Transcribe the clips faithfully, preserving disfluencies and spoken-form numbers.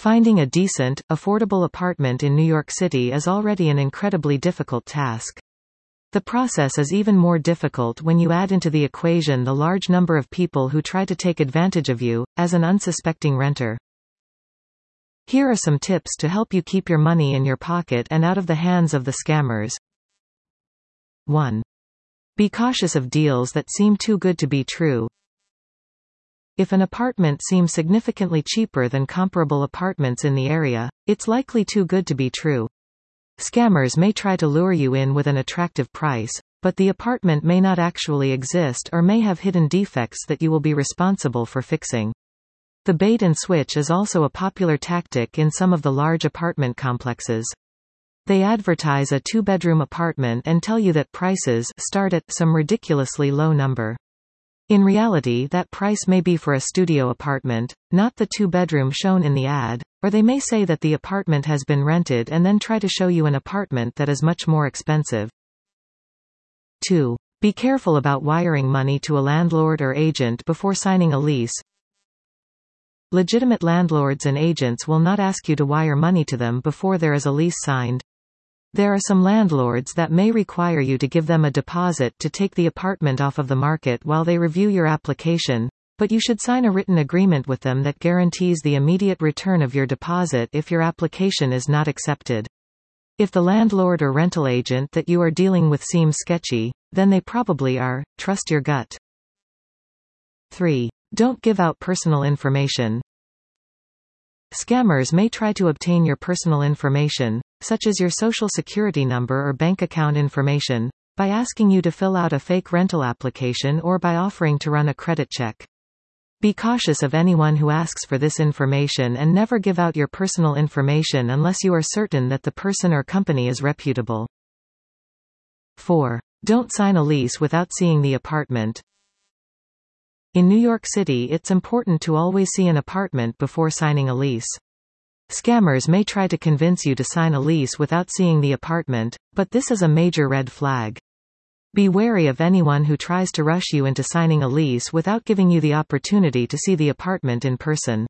Finding a decent, affordable apartment in New York City is already an incredibly difficult task. The process is even more difficult when you add into the equation the large number of people who try to take advantage of you, as an unsuspecting renter. Here are some tips to help you keep your money in your pocket and out of the hands of the scammers. one. Be cautious of deals that seem too good to be true. If an apartment seems significantly cheaper than comparable apartments in the area, it's likely too good to be true. Scammers may try to lure you in with an attractive price, but the apartment may not actually exist or may have hidden defects that you will be responsible for fixing. The bait and switch is also a popular tactic in some of the large apartment complexes. They advertise a two-bedroom apartment and tell you that prices start at some ridiculously low number. In reality, that price may be for a studio apartment, not the two-bedroom shown in the ad, or they may say that the apartment has been rented and then try to show you an apartment that is much more expensive. two. Be careful about wiring money to a landlord or agent before signing a lease. Legitimate landlords and agents will not ask you to wire money to them before there is a lease signed. There are some landlords that may require you to give them a deposit to take the apartment off of the market while they review your application, but you should sign a written agreement with them that guarantees the immediate return of your deposit if your application is not accepted. If the landlord or rental agent that you are dealing with seems sketchy, then they probably are. Trust your gut. three. Don't give out personal information. Scammers may try to obtain your personal information, such as your social security number or bank account information, by asking you to fill out a fake rental application or by offering to run a credit check. Be cautious of anyone who asks for this information and never give out your personal information unless you are certain that the person or company is reputable. four. Don't sign a lease without seeing the apartment. In New York City, it's important to always see an apartment before signing a lease. Scammers may try to convince you to sign a lease without seeing the apartment, but this is a major red flag. Be wary of anyone who tries to rush you into signing a lease without giving you the opportunity to see the apartment in person.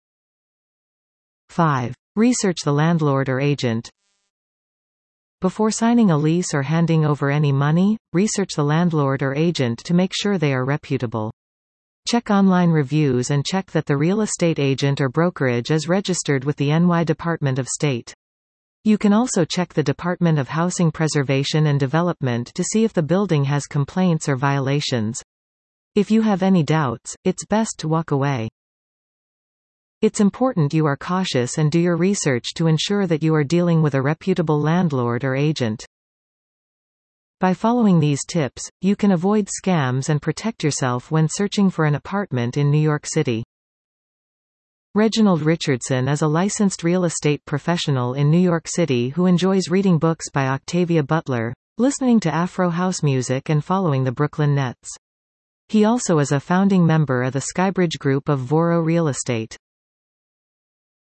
five. Research the landlord or agent. Before signing a lease or handing over any money, research the landlord or agent to make sure they are reputable. Check online reviews and check that the real estate agent or brokerage is registered with the N Y Department of State. You can also check the Department of Housing Preservation and Development to see if the building has complaints or violations. If you have any doubts, it's best to walk away. It's important you are cautious and do your research to ensure that you are dealing with a reputable landlord or agent. By following these tips, you can avoid scams and protect yourself when searching for an apartment in New York City. Reginald Richardson is a licensed real estate professional in New York City who enjoys reading books by Octavia Butler, listening to Afro house music and following the Brooklyn Nets. He also is a founding member of the Skybridge Group of Voro Real Estate.